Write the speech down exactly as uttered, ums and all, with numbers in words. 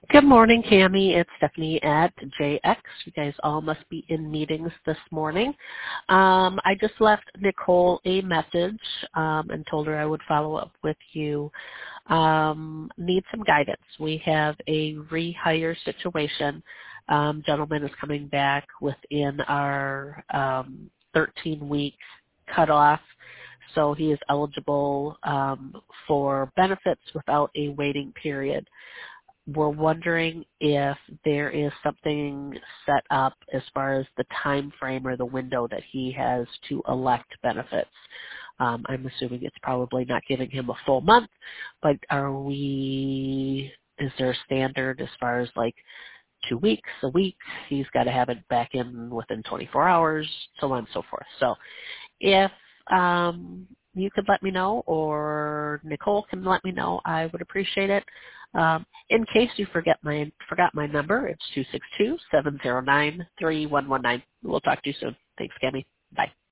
Good morning, Cami. It's Stephanie at J X. You guys all must be in meetings this morning. Um, I just left Nicole a message um, and told her I would follow up with you. Um, need some guidance. We have a rehire situation. Um, gentleman is coming back within our um, thirteen-week cutoff, so he is eligible um, for benefits without a waiting period. We're wondering if there is something set up as far as the time frame or the window that he has to elect benefits. Um, I'm assuming it's probably not giving him a full month, but are we, is there a standard as far as like two weeks, a week? He's got to have it back in within twenty-four hours, so on and so forth. So if um, you could let me know, or Nicole can let me know, I would appreciate it. Um, in case you forget my forgot my number, it's two six two, seven zero nine, three one one nine. We'll talk to you soon. Thanks, Cami. Bye.